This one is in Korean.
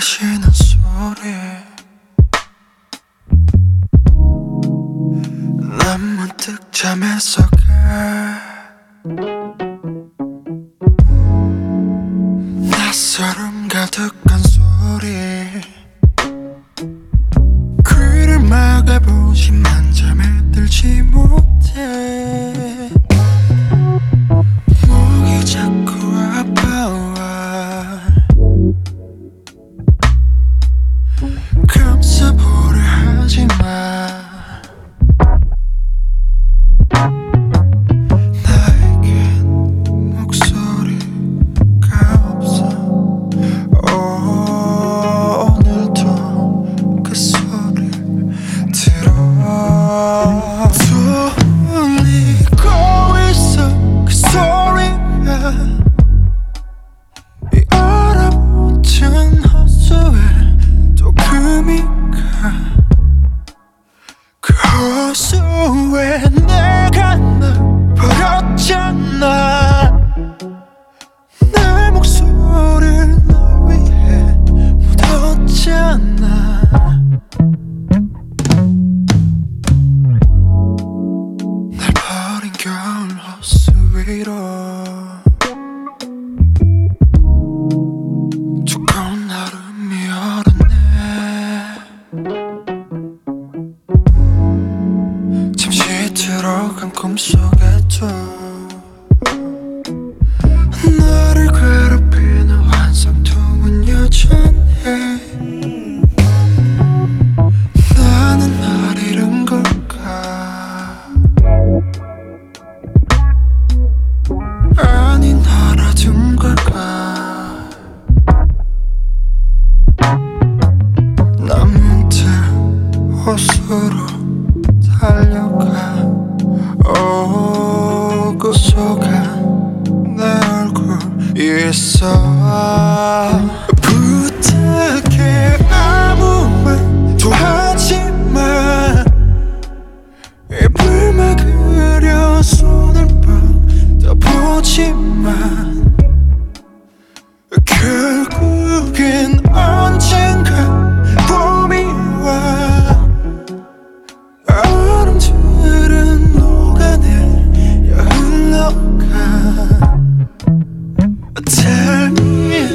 마시는 소리 난 문득 잠에서 낯설음 가득한 소리 귀를 막아보지만 잠에 들지 못해 목이 자꾸 아파와 감싸보려 하지마 왜 내가 널 버렸잖아 내 목소리를 널 위해 묻었잖아 날 버린 겨울 호수 위로 두꺼운 얼음이 얼었네 들어간 꿈속에도 나를 괴롭히는 환상통은 여전해 나는 날 잃은 걸까 아니 알아둔 걸까 난 문득 호수로 달려가 오고 속한 내 얼굴 있어 부탁해 아무 말도 하지마 입을 막으려 손을 뻗어보지만 결국엔 언젠가 봄이 와 얼음들은 녹아내려 흘러가 Tell me